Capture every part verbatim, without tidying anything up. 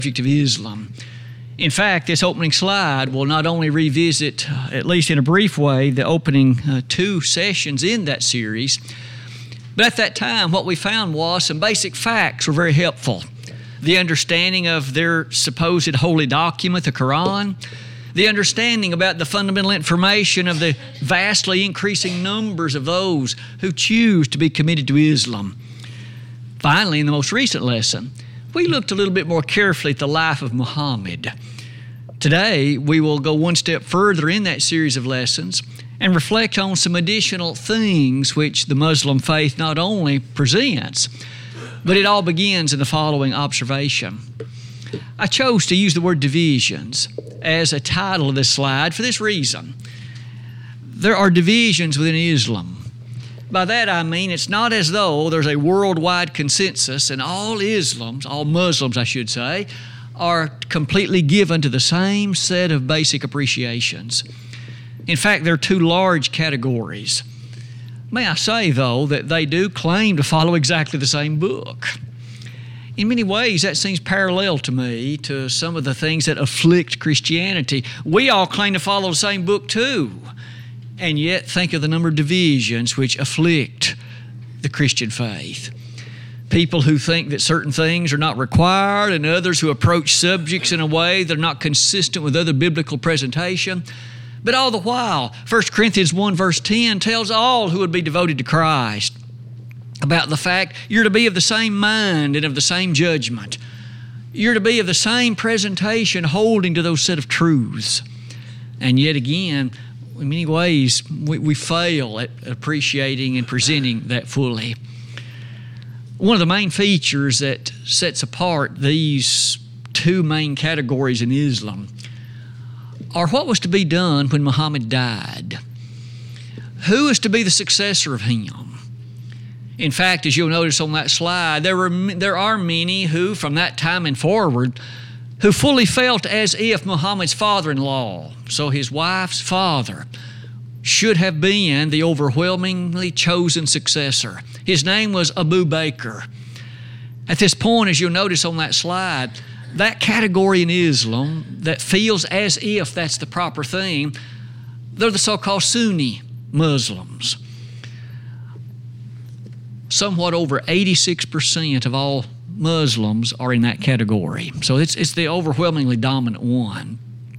subject of Islam. In fact, this opening slide will not only revisit, uh, at least in a brief way, the opening uh, two sessions in that series, but at that time what we found was some basic facts were very helpful. The understanding of their supposed holy document, the Quran, the understanding about the fundamental information of the vastly increasing numbers of those who choose to be committed to Islam. Finally, in the most recent lesson, we looked a little bit more carefully at the life of Muhammad. Today, we will go one step further in that series of lessons and reflect on some additional things which the Muslim faith not only presents, but it all begins in the following observation. I chose to use the word divisions as a title of this slide for this reason. There are divisions within Islam. By that I mean it's not as though there's a worldwide consensus and all Islams, all Muslims I should say, are completely given to the same set of basic appreciations. In fact, there are two large categories. May I say, though, that they do claim to follow exactly the same book. In many ways, that seems parallel to me to some of the things that afflict Christianity. We all claim to follow the same book too, and yet think of the number of divisions which afflict the Christian faith. People who think that certain things are not required and others who approach subjects in a way that are not consistent with other biblical presentation. But all the while, First Corinthians one verse ten tells all who would be devoted to Christ about the fact you're to be of the same mind and of the same judgment. You're to be of the same presentation holding to those set of truths. And yet again, in many ways, we, we fail at appreciating and presenting that fully. One of the main features that sets apart these two main categories in Islam are what was to be done when Muhammad died. Who is to be the successor of him? In fact, as you'll notice on that slide, there were there are many who, from that time and forward, who fully felt as if Muhammad's father-in-law, so his wife's father, should have been the overwhelmingly chosen successor. His name was Abu Bakr. At this point, as you'll notice on that slide, that category in Islam that feels as if that's the proper thing, they're the so-called Sunni Muslims. Somewhat over eighty-six percent of all Muslims are in that category. So it's it's the overwhelmingly dominant one.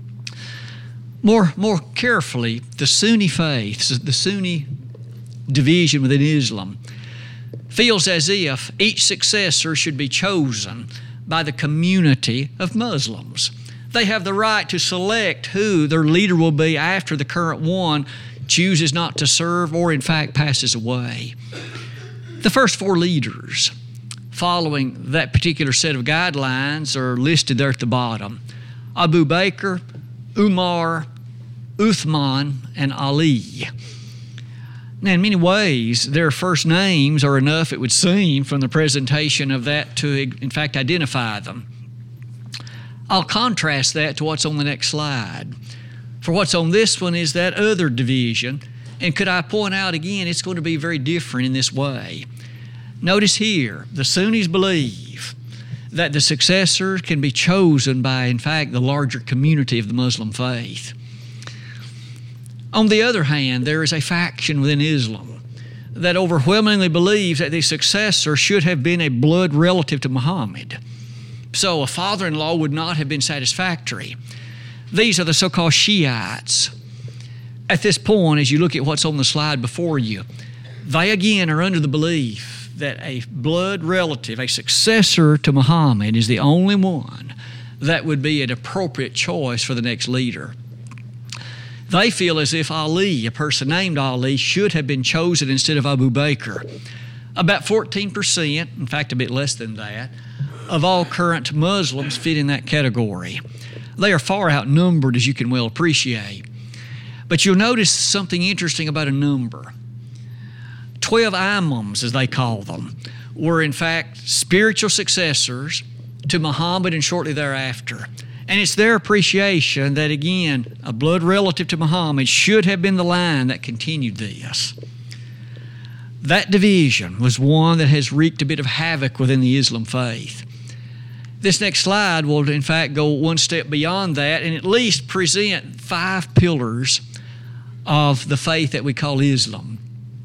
More, more carefully, the Sunni faith, the Sunni division within Islam, feels as if each successor should be chosen by the community of Muslims. They have the right to select who their leader will be after the current one chooses not to serve or in fact passes away. The first four leaders following that particular set of guidelines are listed there at the bottom. Abu Bakr, Umar, Uthman, and Ali. Now, in many ways, their first names are enough, it would seem, from the presentation of that to, in fact, identify them. I'll contrast that to what's on the next slide. For what's on this one is that other division, and could I point out again, it's going to be very different in this way. Notice here, the Sunnis believe that the successor can be chosen by, in fact, the larger community of the Muslim faith. On the other hand, there is a faction within Islam that overwhelmingly believes that the successor should have been a blood relative to Muhammad. So a father-in-law would not have been satisfactory. These are the so-called Shiites. At this point, as you look at what's on the slide before you, they again are under the belief that a blood relative, a successor to Muhammad, is the only one that would be an appropriate choice for the next leader. They feel as if Ali, a person named Ali, should have been chosen instead of Abu Bakr. About fourteen percent, in fact a bit less than that, of all current Muslims fit in that category. They are far outnumbered, as you can well appreciate. But you'll notice something interesting about a number. Twelve imams, as they call them, were in fact spiritual successors to Muhammad and shortly thereafter. And it's their appreciation that, again, a blood relative to Muhammad should have been the line that continued this. That division was one that has wreaked a bit of havoc within the Islam faith. This next slide will, in fact, go one step beyond that and at least present five pillars of the faith that we call Islam.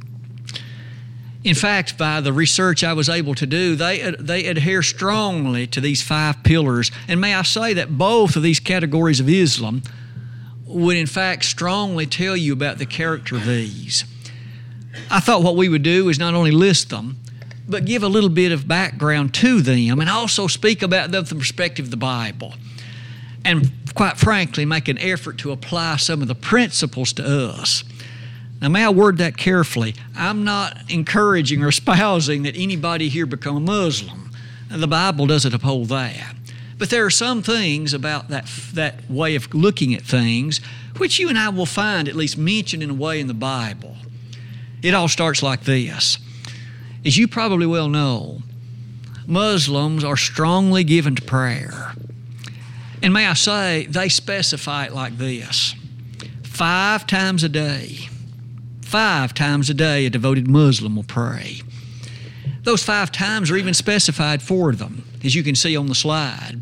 In fact, by the research I was able to do, they, they adhere strongly to these five pillars. And may I say that both of these categories of Islam would, in fact, strongly tell you about the character of these. I thought what we would do is not only list them, but give a little bit of background to them and also speak about them from the perspective of the Bible. And quite frankly, make an effort to apply some of the principles to us. Now, may I word that carefully? I'm not encouraging or espousing that anybody here become a Muslim. The Bible doesn't uphold that. But there are some things about that, that way of looking at things which you and I will find at least mentioned in a way in the Bible. It all starts like this. As you probably well know, Muslims are strongly given to prayer. And may I say, they specify it like this. Five times a day, five times a day a devoted Muslim will pray. Those five times are even specified for them, as you can see on the slide.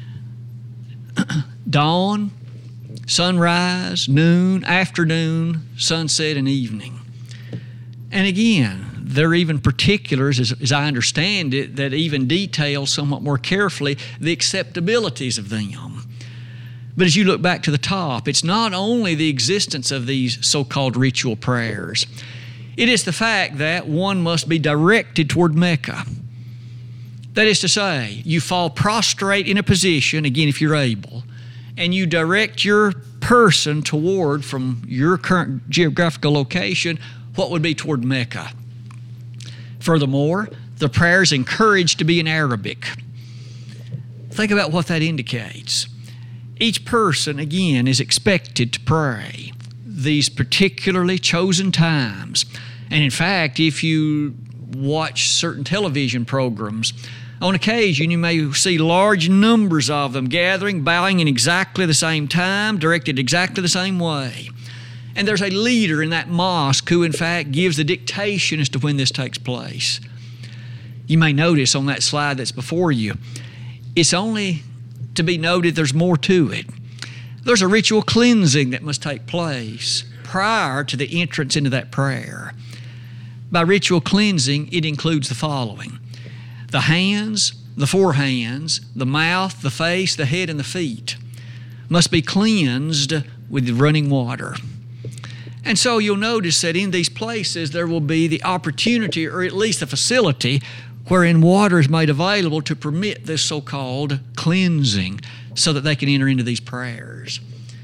Dawn, sunrise, noon, afternoon, sunset, and evening. And again, there are even particulars, as, as I understand it, that even detail somewhat more carefully the acceptabilities of them. But as you look back to the top, it's not only the existence of these so-called ritual prayers. It is the fact that one must be directed toward Mecca. That is to say, you fall prostrate in a position, again if you're able, and you direct your person toward, from your current geographical location, what would be toward Mecca. Furthermore, the prayer is encouraged to be in Arabic. Think about what that indicates. Each person, again, is expected to pray these particularly chosen times. And in fact, if you watch certain television programs, on occasion you may see large numbers of them gathering, bowing in exactly the same time, directed exactly the same way. And there's a leader in that mosque who, in fact, gives the dictation as to when this takes place. You may notice on that slide that's before you, it's only to be noted there's more to it. There's a ritual cleansing that must take place prior to the entrance into that prayer. By ritual cleansing, it includes the following: the hands, the forehands, the mouth, the face, the head, and the feet must be cleansed with running water. And so you'll notice that in these places there will be the opportunity, or at least the facility, wherein water is made available to permit this so-called cleansing so that they can enter into these prayers.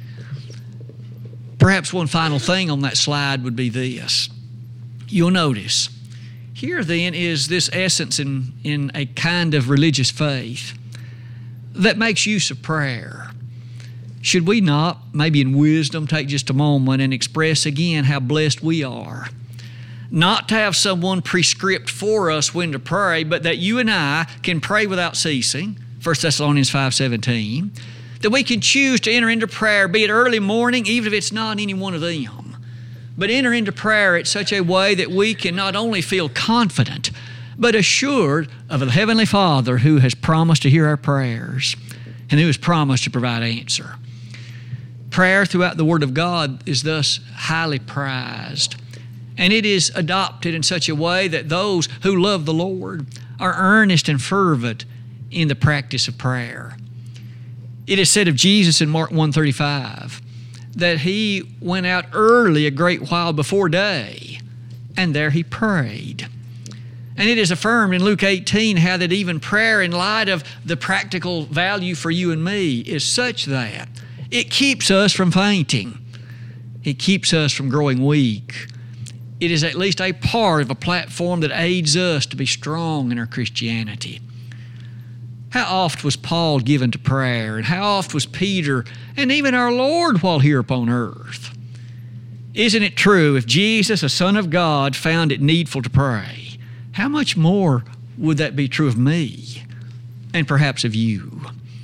Perhaps one final thing on that slide would be this. You'll notice, here then is this essence in, in a kind of religious faith that makes use of prayer. Should we not, maybe in wisdom, take just a moment and express again how blessed we are? Not to have someone prescript for us when to pray, but that you and I can pray without ceasing, First Thessalonians five seventeen, that we can choose to enter into prayer, be it early morning, even if it's not any one of them, but enter into prayer in such a way that we can not only feel confident, but assured of the Heavenly Father who has promised to hear our prayers and who has promised to provide answer. Prayer throughout the Word of God is thus highly prized, and it is adopted in such a way that those who love the Lord are earnest and fervent in the practice of prayer. It is said of Jesus in Mark one thirty-five that He went out early a great while before day, and there He prayed. And it is affirmed in Luke eighteen how that even prayer, in light of the practical value for you and me, is such that it keeps us from fainting. It keeps us from growing weak. It is at least a part of a platform that aids us to be strong in our Christianity. How oft was Paul given to prayer, and how oft was Peter, and even our Lord while here upon earth? Isn't it true, if Jesus, a Son of God, found it needful to pray, how much more would that be true of me, and perhaps of you?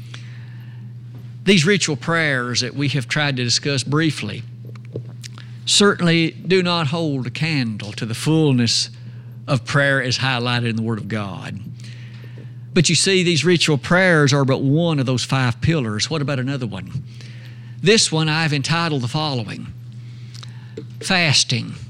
These ritual prayers that we have tried to discuss briefly certainly do not hold a candle to the fullness of prayer as highlighted in the Word of God. But you see, these ritual prayers are but one of those five pillars. What about another one? This one I've entitled the following: fasting.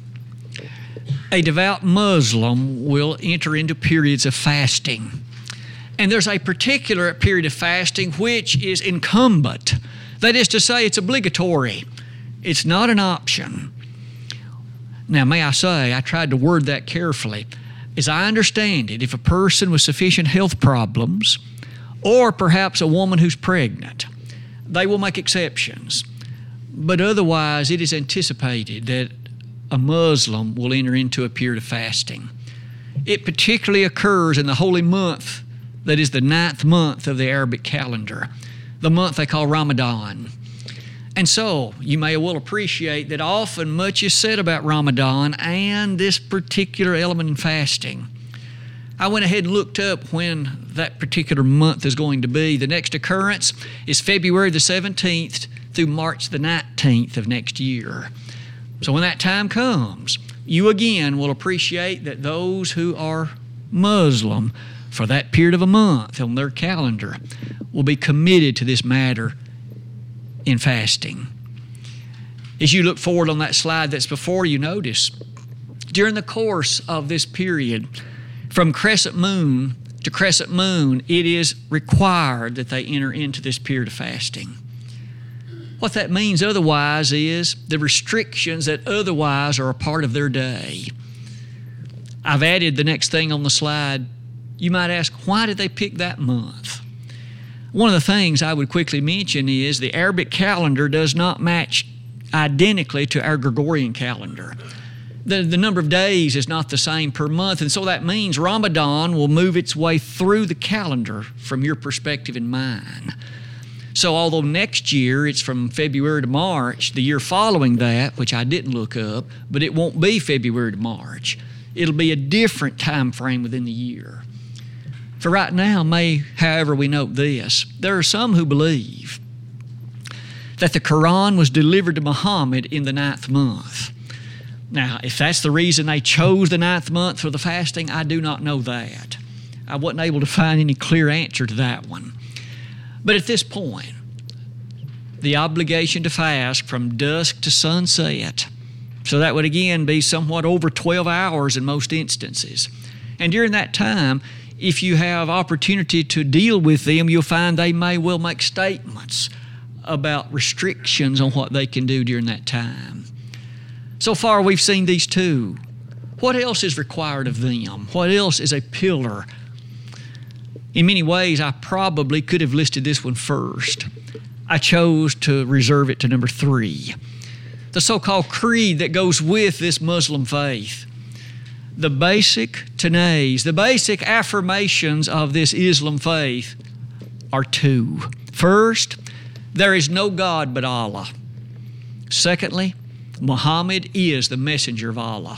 A devout Muslim will enter into periods of fasting. And there's a particular period of fasting which is incumbent. That is to say, it's obligatory. It's not an option. Now, may I say, I tried to word that carefully. As I understand it, if a person with sufficient health problems, or perhaps a woman who's pregnant, they will make exceptions. But otherwise, it is anticipated that a Muslim will enter into a period of fasting. It particularly occurs in the holy month that is the ninth month of the Arabic calendar, the month they call Ramadan. And so, you may well appreciate that often much is said about Ramadan and this particular element in fasting. I went ahead and looked up when that particular month is going to be. The next occurrence is February the seventeenth through March the nineteenth of next year. So when that time comes, you again will appreciate that those who are Muslim for that period of a month on their calendar will be committed to this matter in fasting. As you look forward on that slide that's before you, notice during the course of this period, from crescent moon to crescent moon, it is required that they enter into this period of fasting. What that means otherwise is the restrictions that otherwise are a part of their day. I've added the next thing on the slide. You might ask, why did they pick that month? One of the things I would quickly mention is the Arabic calendar does not match identically to our Gregorian calendar. The, the number of days is not the same per month, and so that means Ramadan will move its way through the calendar from your perspective and mine. So although next year it's from February to March, the year following that, which I didn't look up, but it won't be February to March. It'll be a different time frame within the year. For right now, may, however, we note this. There are some who believe that the Quran was delivered to Muhammad in the ninth month. Now, if that's the reason they chose the ninth month for the fasting, I do not know that. I wasn't able to find any clear answer to that one. But at this point, the obligation to fast from dusk to sunset, so that would again be somewhat over twelve hours in most instances. And during that time, if you have opportunity to deal with them, you'll find they may well make statements about restrictions on what they can do during that time. So far, we've seen these two. What else is required of them? What else is a pillar? In many ways, I probably could have listed this one first. I chose to reserve it to number three. The so-called creed that goes with this Muslim faith. The basic tenays, the basic affirmations of this Islam faith are two. First, there is no God but Allah. Secondly, Muhammad is the messenger of Allah.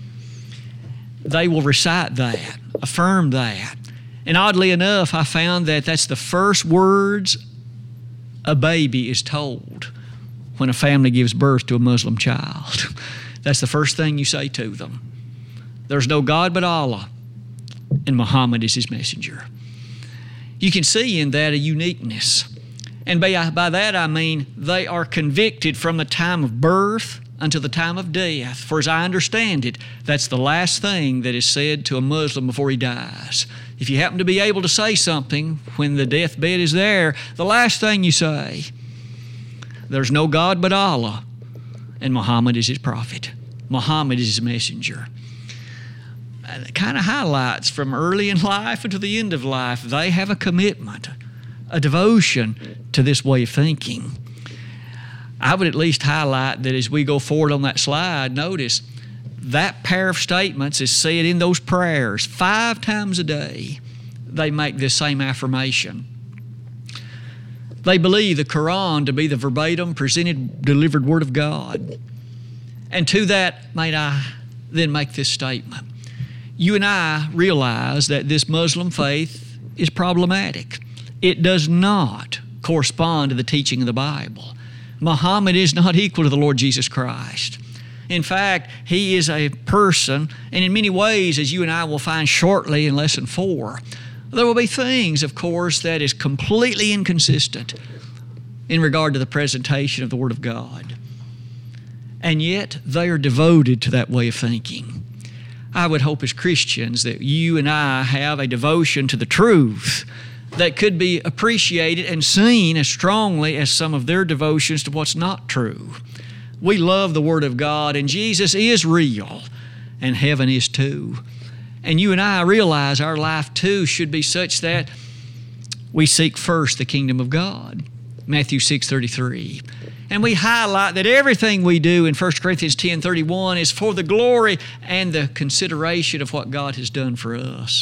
They will recite that, affirm that. And oddly enough, I found that that's the first words a baby is told when a family gives birth to a Muslim child. That's the first thing you say to them. There's no God but Allah, and Muhammad is His messenger. You can see in that a uniqueness. And by, by that I mean they are convicted from the time of birth until the time of death. For as I understand it, that's the last thing that is said to a Muslim before he dies. If you happen to be able to say something when the deathbed is there, the last thing you say, there's no God but Allah, and Muhammad is His prophet. Muhammad is His messenger. It kind of highlights from early in life until the end of life, they have a commitment, a devotion to this way of thinking. I would at least highlight that as we go forward on that slide, notice that pair of statements is said in those prayers five times a day. They make this same affirmation. They believe the Quran to be the verbatim presented, delivered Word of God. And to that, might I then make this statement. You and I realize that this Muslim faith is problematic. It does not correspond to the teaching of the Bible. Muhammad is not equal to the Lord Jesus Christ. In fact, he is a person, and in many ways, as you and I will find shortly in lesson four, There will be things, of course, that is completely inconsistent in regard to the presentation of the Word of God. And yet, they are devoted to that way of thinking. I would hope as Christians that you and I have a devotion to the truth that could be appreciated and seen as strongly as some of their devotions to what's not true. We love the Word of God, and Jesus is real, and heaven is too. And you and I realize our life too should be such that we seek first the kingdom of God. Matthew six thirty-three. And we highlight that everything we do in First Corinthians ten thirty-one is for the glory and the consideration of what God has done for us.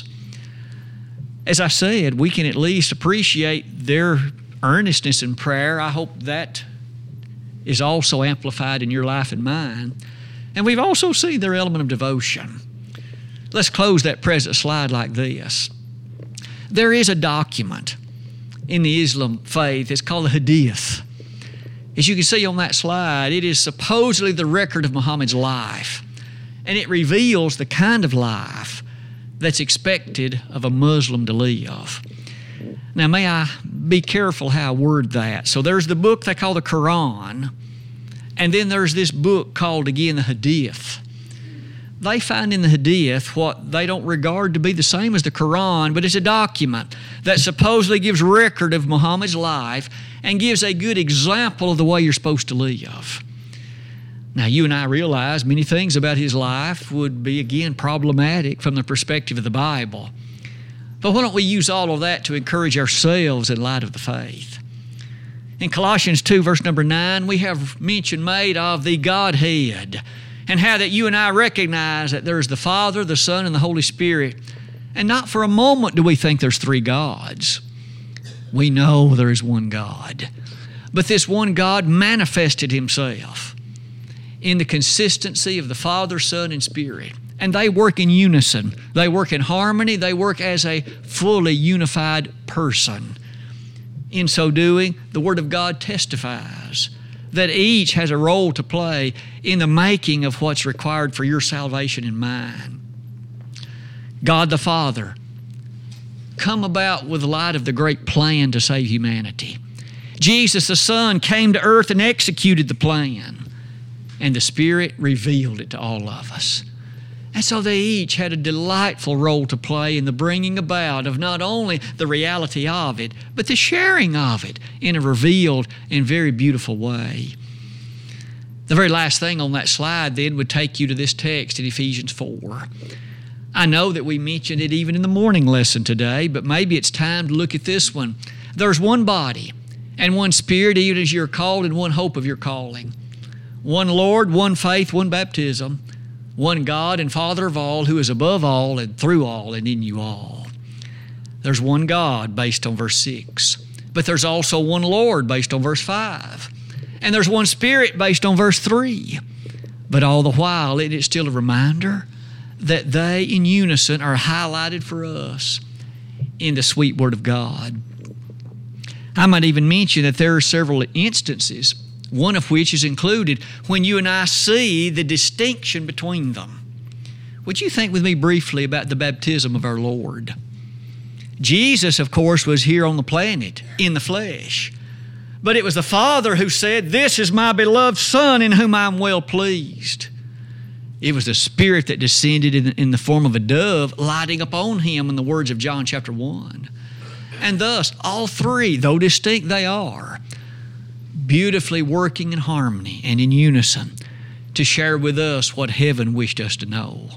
As I said, we can at least appreciate their earnestness in prayer. I hope that is also amplified in your life and mine. And we've also seen their element of devotion. Let's close that present slide like this. There is a document in the Islam faith. It's called the Hadith. As you can see on that slide, it is supposedly the record of Muhammad's life, and it reveals the kind of life that's expected of a Muslim to live. Now, may I be careful how I word that? So there's the book they call the Quran, and then there's this book called, again, the Hadith. They find in the Hadith what they don't regard to be the same as the Quran, but it's a document that supposedly gives record of Muhammad's life and gives a good example of the way you're supposed to live. Now, you and I realize many things about his life would be, again, problematic from the perspective of the Bible. But why don't we use all of that to encourage ourselves in light of the faith? In Colossians two, verse number nine, we have mention made of the Godhead, and how that you and I recognize that there's the Father, the Son, and the Holy Spirit. And not for a moment do we think there's three gods. We know there is one God. But this one God manifested Himself in the consistency of the Father, Son, and Spirit. And they work in unison. They work in harmony. They work as a fully unified person. In so doing, the Word of God testifies that each has a role to play in the making of what's required for your salvation and mine. God the Father come about with the light of the great plan to save humanity. Jesus the Son came to earth and executed the plan, and the Spirit revealed it to all of us. And so they each had a delightful role to play in the bringing about of not only the reality of it, but the sharing of it in a revealed and very beautiful way. The very last thing on that slide then would take you to this text in Ephesians four. I know that we mentioned it even in the morning lesson today, but maybe it's time to look at this one. There's one body and one Spirit, even as you're called, and one hope of your calling. One Lord, one faith, one baptism. One God and Father of all, who is above all and through all and in you all. There's one God based on verse six. But there's also one Lord based on verse five. And there's one Spirit based on verse three. But all the while, it is still a reminder that they in unison are highlighted for us in the sweet Word of God. I might even mention that there are several instances, one of which is included when you and I see the distinction between them. Would you think with me briefly about the baptism of our Lord? Jesus, of course, was here on the planet in the flesh. But it was the Father who said, "This is my beloved Son in whom I am well pleased." It was the Spirit that descended in, in the form of a dove, lighting upon Him in the words of John chapter one. And thus, all three, though distinct they are, beautifully working in harmony and in unison to share with us what heaven wished us to know.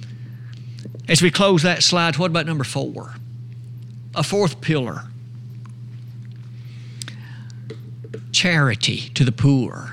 As we close that slide, what about number four? A fourth pillar. Charity to the poor.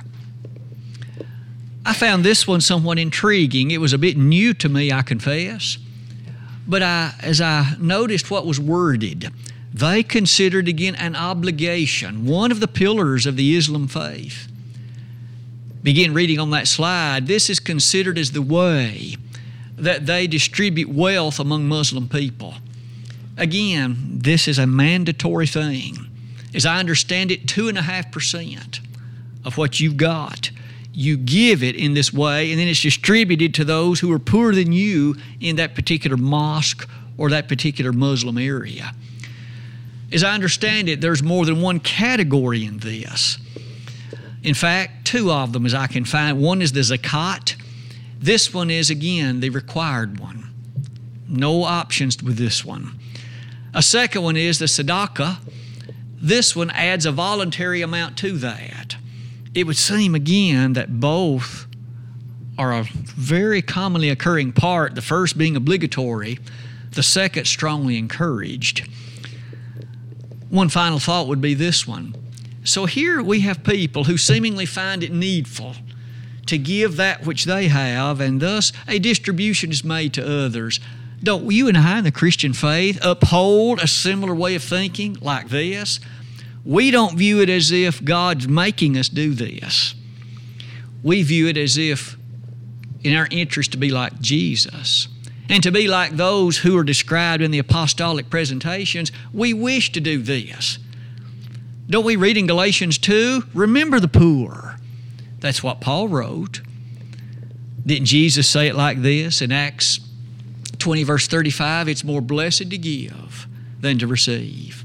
I found this one somewhat intriguing. It was a bit new to me, I confess. But I, as I noticed what was worded, they considered again an obligation, one of the pillars of the Islam faith. Begin reading on that slide. This is considered as the way that they distribute wealth among Muslim people. Again, this is a mandatory thing. As I understand it, two and a half percent of what you've got, you give it in this way, and then it's distributed to those who are poorer than you in that particular mosque or that particular Muslim area. As I understand it, there's more than one category in this. In fact, two of them as I can find. One is the zakat. This one is, again, the required one. No options with this one. A second one is the sadaqah. This one adds a voluntary amount to that. It would seem, again, that both are a very commonly occurring part, the first being obligatory, the second strongly encouraged. One final thought would be this one. So here we have people who seemingly find it needful to give that which they have, and thus a distribution is made to others. Don't you and I in the Christian faith uphold a similar way of thinking like this? We don't view it as if God's making us do this. We view it as if in our interest to be like Jesus and to be like those who are described in the apostolic presentations. We wish to do this. Don't we read in Galatians two? Remember the poor. That's what Paul wrote. Didn't Jesus say it like this in Acts twenty, verse thirty-five? It's more blessed to give than to receive.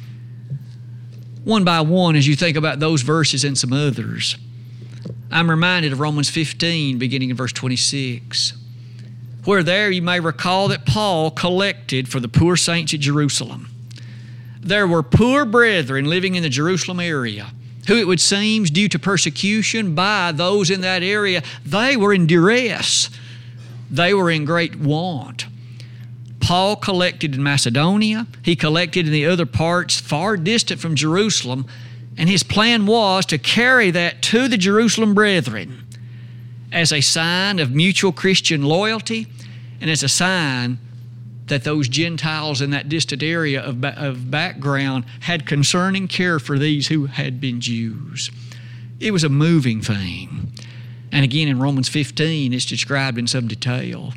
One by one, as you think about those verses and some others, I'm reminded of Romans fifteen, beginning in verse twenty-six, where there you may recall that Paul collected for the poor saints at Jerusalem. There were poor brethren living in the Jerusalem area who, it would seem, due to persecution by those in that area, they were in duress. They were in great want. Paul collected in Macedonia. He collected in the other parts far distant from Jerusalem, and his plan was to carry that to the Jerusalem brethren as a sign of mutual Christian loyalty and as a sign that those Gentiles in that distant area of, ba- of background had concerning care for these who had been Jews. It was a moving thing. And again, in Romans fifteen, it's described in some detail.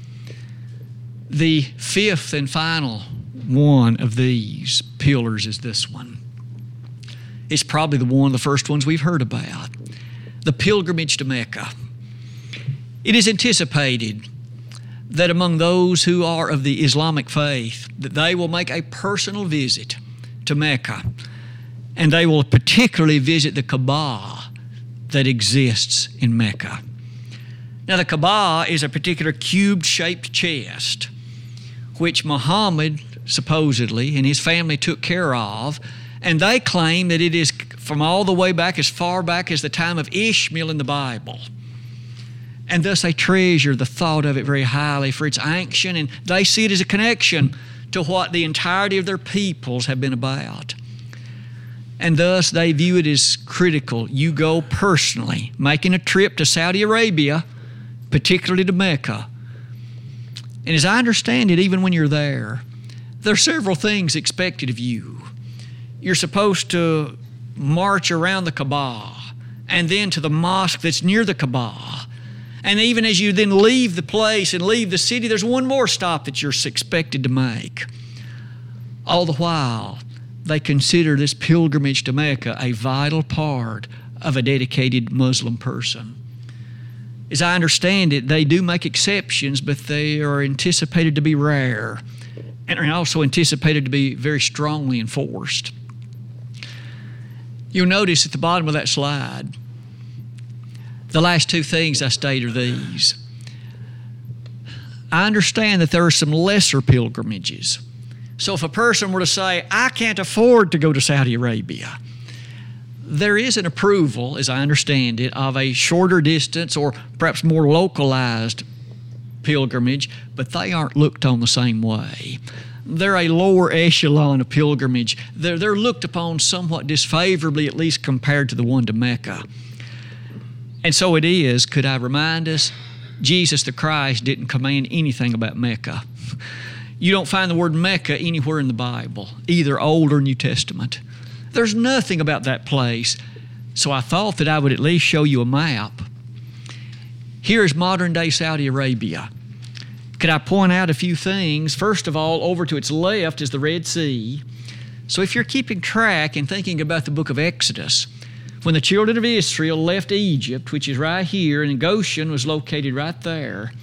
The fifth and final one of these pillars is this one. It's probably the one of the first ones we've heard about, the pilgrimage to Mecca. It is anticipated that among those who are of the Islamic faith, that they will make a personal visit to Mecca, and they will particularly visit the Kaaba that exists in Mecca. Now, the Kaaba is a particular cube-shaped chest which Muhammad supposedly and his family took care of, and they claim that it is from all the way back, as far back as the time of Ishmael in the Bible. And thus they treasure the thought of it very highly for its action, and they see it as a connection to what the entirety of their peoples have been about. And thus they view it as critical. You go personally, making a trip to Saudi Arabia, particularly to Mecca. And as I understand it, even when you're there, there are several things expected of you. You're supposed to march around the Kaaba and then to the mosque that's near the Kaaba. And even as you then leave the place and leave the city, there's one more stop that you're expected to make. All the while, they consider this pilgrimage to Mecca a vital part of a dedicated Muslim person. As I understand it, they do make exceptions, but they are anticipated to be rare and are also anticipated to be very strongly enforced. You'll notice at the bottom of that slide, the last two things I state are these. I understand that there are some lesser pilgrimages. So if a person were to say, I can't afford to go to Saudi Arabia, there is an approval, as I understand it, of a shorter distance or perhaps more localized pilgrimage, but they aren't looked on the same way. They're a lower echelon of pilgrimage. They're, they're looked upon somewhat disfavorably, at least compared to the one to Mecca. And so it is, could I remind us, Jesus the Christ didn't command anything about Mecca. You don't find the word Mecca anywhere in the Bible, either Old or New Testament. There's nothing about that place. So I thought that I would at least show you a map. Here is modern-day Saudi Arabia. Could I point out a few things? First of all, over to its left is the Red Sea. So if you're keeping track and thinking about the book of Exodus, when the children of Israel left Egypt, which is right here, and Goshen was located right there,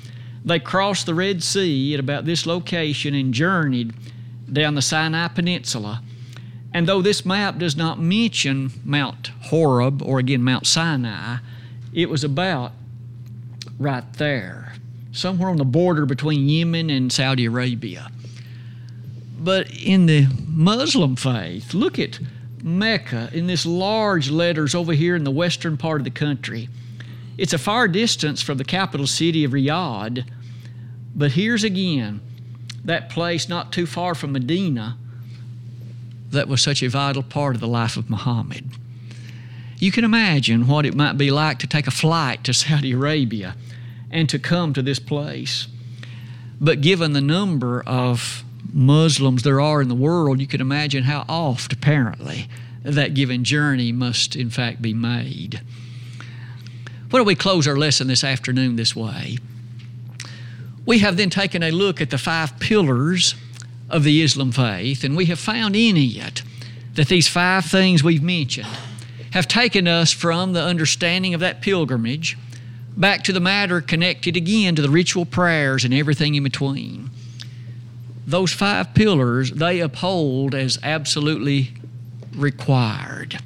They crossed the Red Sea at about this location and journeyed down the Sinai Peninsula. And though this map does not mention Mount Horeb or again Mount Sinai, it was about right there, somewhere on the border between Yemen and Saudi Arabia. But in the Muslim faith, look at Mecca in this large letters over here in the western part of the country. It's a far distance from the capital city of Riyadh, but here's again that place not too far from Medina that was such a vital part of the life of Muhammad. You can imagine what it might be like to take a flight to Saudi Arabia and to come to this place. But given the number of Muslims there are in the world, you can imagine how oft, apparently, that given journey must in fact be made. Why don't we close our lesson this afternoon this way? We have then taken a look at the five pillars of the Islam faith, and we have found in it that these five things we've mentioned have taken us from the understanding of that pilgrimage back to the matter connected again to the ritual prayers and everything in between. Those five pillars they uphold as absolutely required.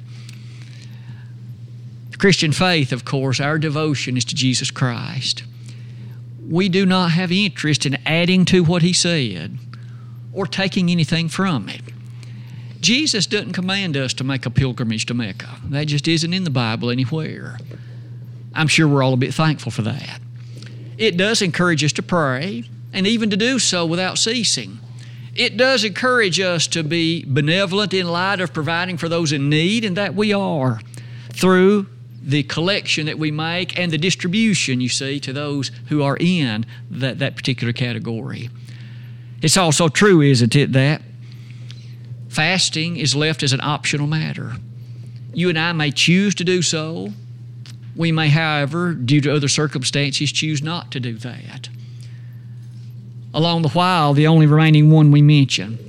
Christian faith, of course, our devotion is to Jesus Christ. We do not have interest in adding to what He said or taking anything from it. Jesus doesn't command us to make a pilgrimage to Mecca. That just isn't in the Bible anywhere. I'm sure we're all a bit thankful for that. It does encourage us to pray, and even to do so without ceasing. It does encourage us to be benevolent in light of providing for those in need, and that we are through the collection that we make and the distribution, you see, to those who are in that, that particular category. It's also true, isn't it, that fasting is left as an optional matter. You and I may choose to do so. We may, however, due to other circumstances, choose not to do that. Along the while, the only remaining one we mention,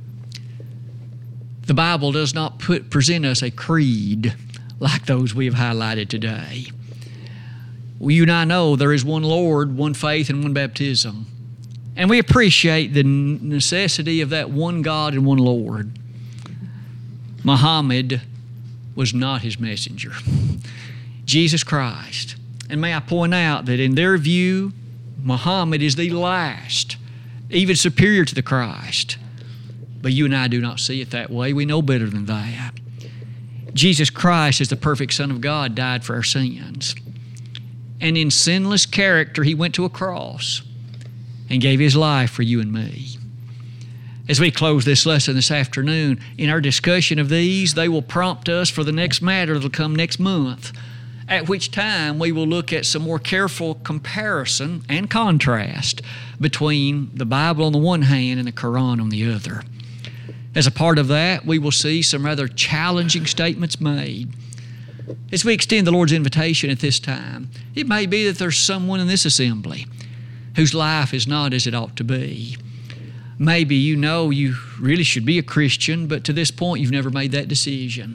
the Bible does not put, present us a creed like those we have highlighted today. Well, you and I know there is one Lord, one faith, and one baptism. And we appreciate the necessity of that one God and one Lord. Muhammad was not His messenger. Jesus Christ. And may I point out that in their view, Muhammad is the last, even superior to the Christ. But you and I do not see it that way. We know better than that. Jesus Christ, as the perfect Son of God, died for our sins. And in sinless character, He went to a cross and gave His life for you and me. As we close this lesson this afternoon, in our discussion of these, they will prompt us for the next matter that will come next month, at which time we will look at some more careful comparison and contrast between the Bible on the one hand and the Quran on the other. As a part of that, we will see some rather challenging statements made. As we extend the Lord's invitation at this time, it may be that there's someone in this assembly whose life is not as it ought to be. Maybe you know you really should be a Christian, but to this point you've never made that decision.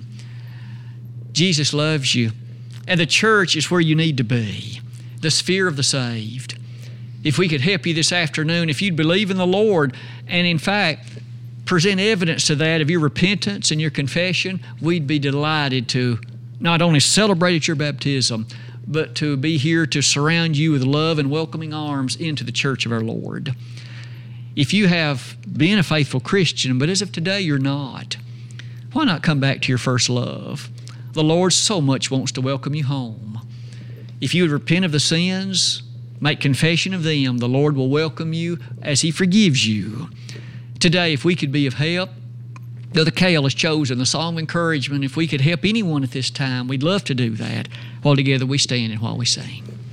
Jesus loves you, and the church is where you need to be, the sphere of the saved. If we could help you this afternoon, if you'd believe in the Lord, and in fact, present evidence to that of your repentance and your confession, we'd be delighted to not only celebrate at your baptism, but to be here to surround you with love and welcoming arms into the church of our Lord. If you have been a faithful Christian, but as of today you're not, why not come back to your first love? The Lord so much wants to welcome you home. If you would repent of the sins, make confession of them, the Lord will welcome you as He forgives you. Today, if we could be of help, Brother Cale has chosen the song of encouragement. If we could help anyone at this time, we'd love to do that. While together we stand and while we sing.